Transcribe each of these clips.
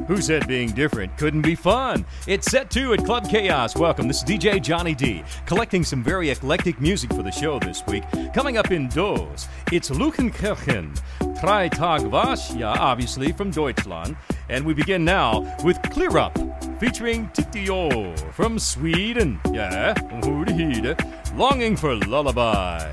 Who said being different couldn't be fun? It's set 2 at Club Chaos. Welcome, this is DJ Johnny D, collecting some very eclectic music for the show this week. Coming up in Dos, it's Lukhenkirchen, Drei Tag was, yeah, obviously from Deutschland. And we begin now with Clear Up, featuring Titio from Sweden. Yeah, Longing for Lullabies.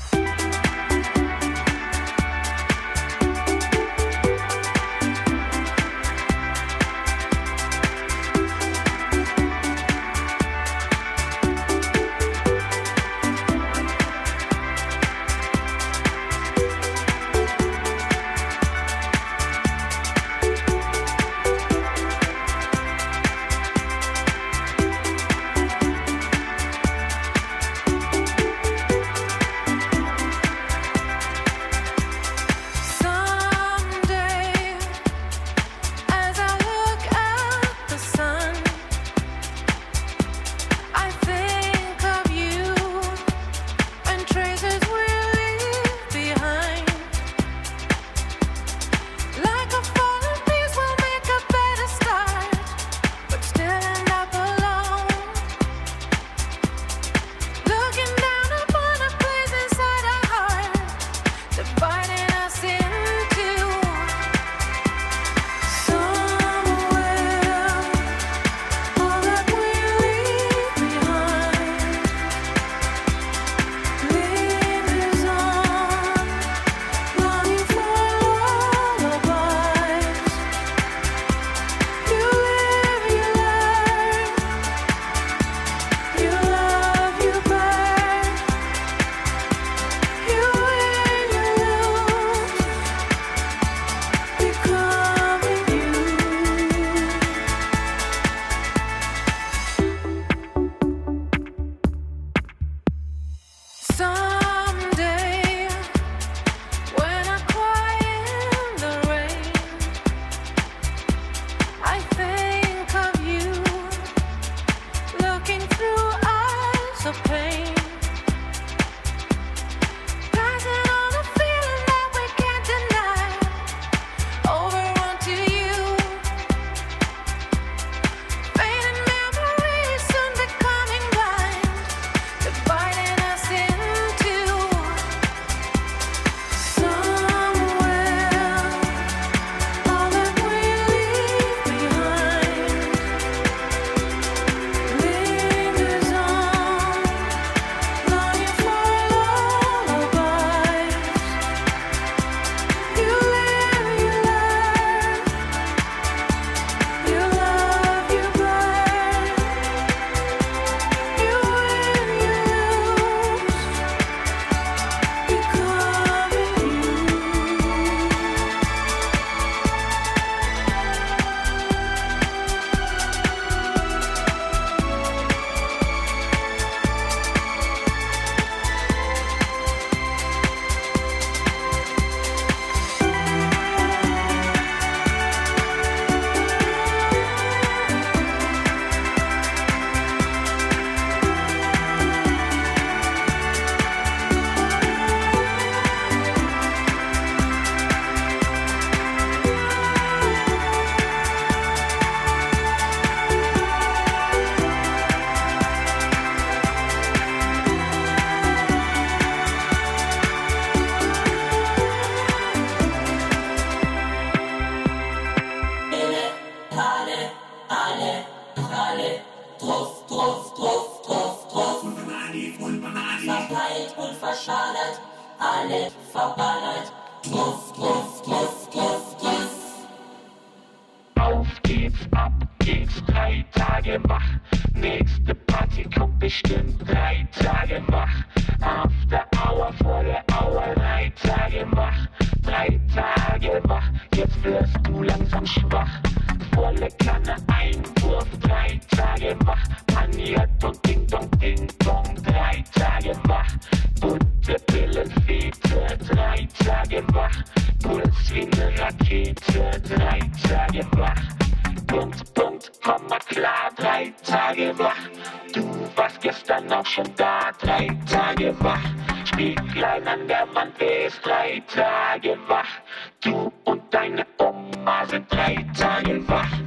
Gestern auch schon da, 3 Tage wach. Spieglein an der Wand, wer ist 3 Tage wach? Du und deine Oma sind 3 Tage wach.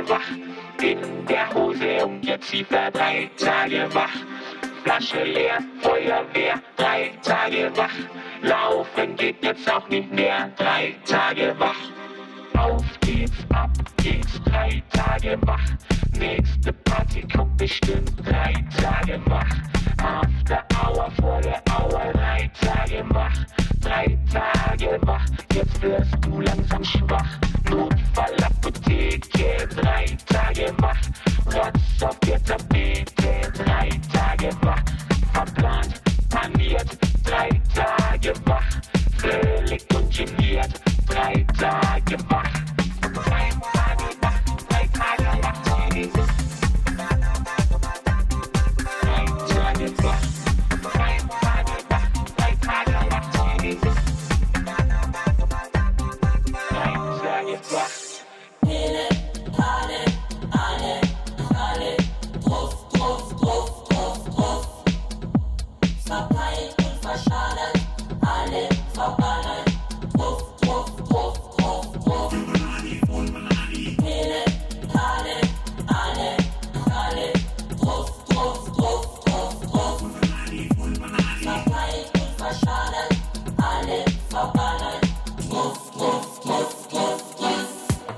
wach. In der Hose und jetzt zieht er 3 Tage wach. Flasche leer, Feuerwehr, 3 Tage wach. Laufen geht jetzt auch nicht mehr, 3 Tage wach. Auf geht's, ab geht's, 3 Tage wach. Nächste Party kommt bestimmt, 3 Tage wach. After Hour, vor der Hour, 3 Tage wach. 3 Tage wach, jetzt wirst du langsam schwach. Notfallapotheke, 3 Tage wach. Rotz auf der Tapete, 3 Tage wach. Verplant, paniert, 3 Tage wach. Völlig ungeniert, 3 Tage wach. 3 Tage wach, 3 Tage wach. 3 Tage wach, 3 Tage wach, 3 Tage wach. 3 Tage wach. Hele, Pane, alle, drauf, drauf, drauf, drauf, drauf. Verpeilt und verschallert, alle verballert, drauf, drauf, drauf, drauf, drauf. Hele, Pane, alle, drauf, drauf, drauf, drauf, drauf. Verpeilt und verschallert, alle verballert, drauf, drauf, drauf, drauf, drauf.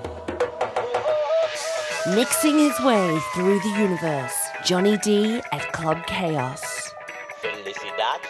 Mixing his way through the universe, Johnny D at Club Chaos. Felicidad.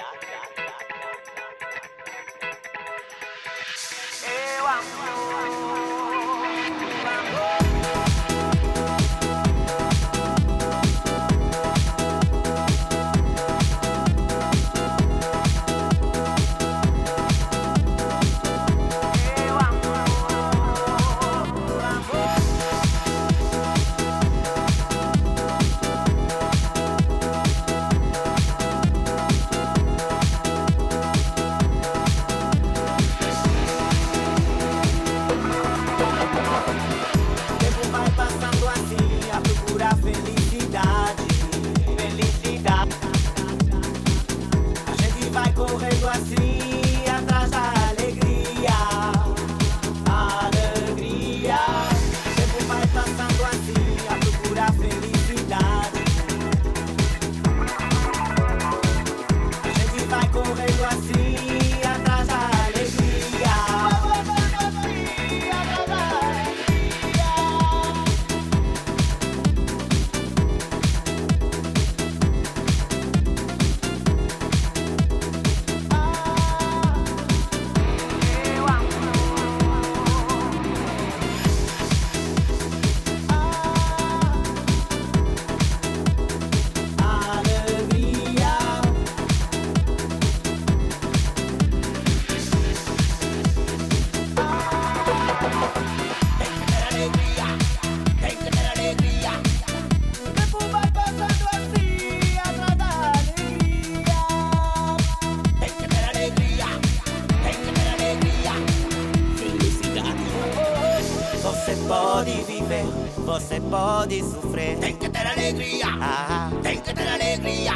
Você pode sofrer, tem que ter alegria. Tem que ter alegria.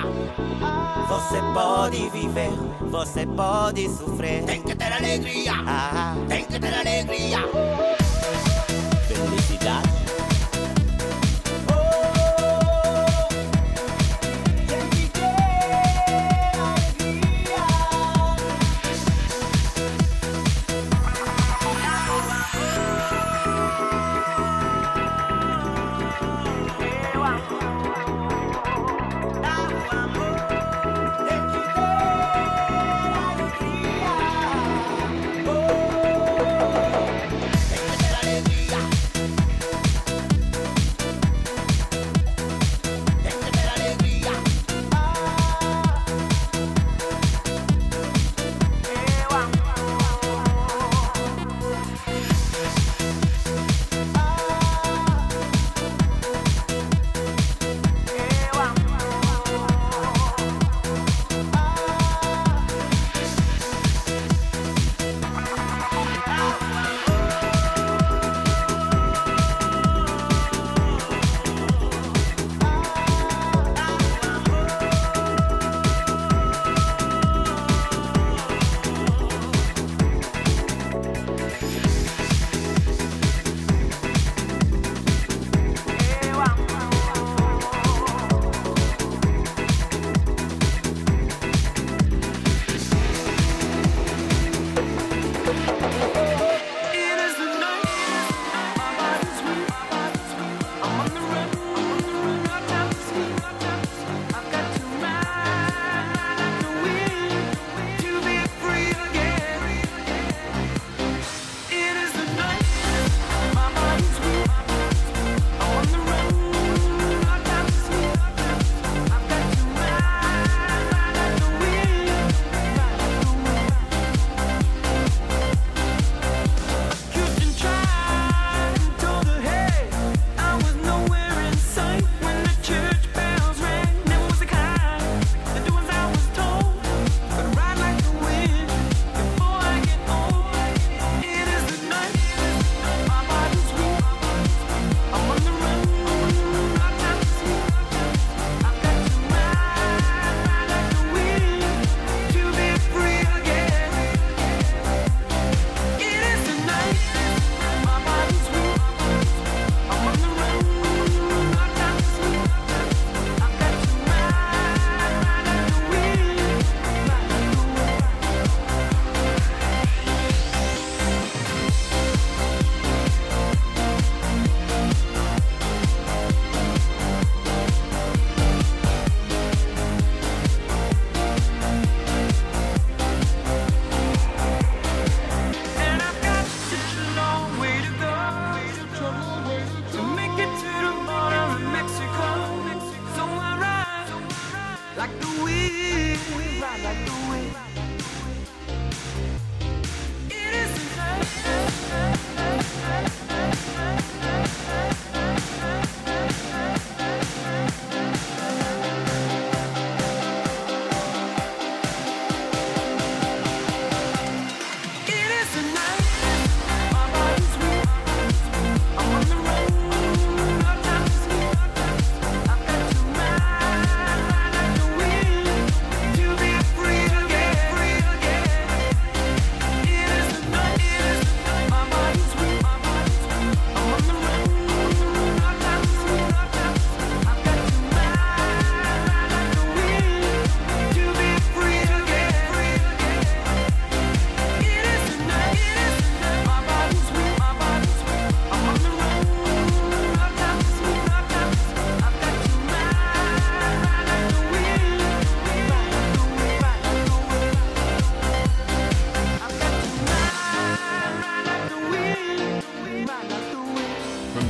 Você pode viver, você pode sofrer, tem que ter alegria. Tem que ter alegria. Felicidade.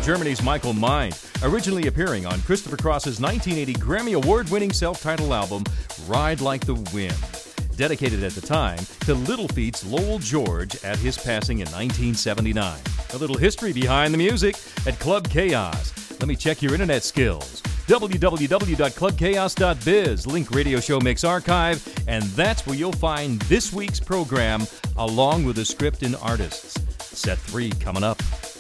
Germany's Michael Mind, originally appearing on Christopher Cross's 1980 Grammy Award-winning self-titled album, Ride Like the Wind, dedicated at the time to Little Feat's Lowell George at his passing in 1979. A little history behind the music at Club Chaos. Let me check your internet skills. www.clubchaos.biz, link Radio Show Mix Archive, and that's where you'll find this week's program along with the script and artists. Set 3 coming up.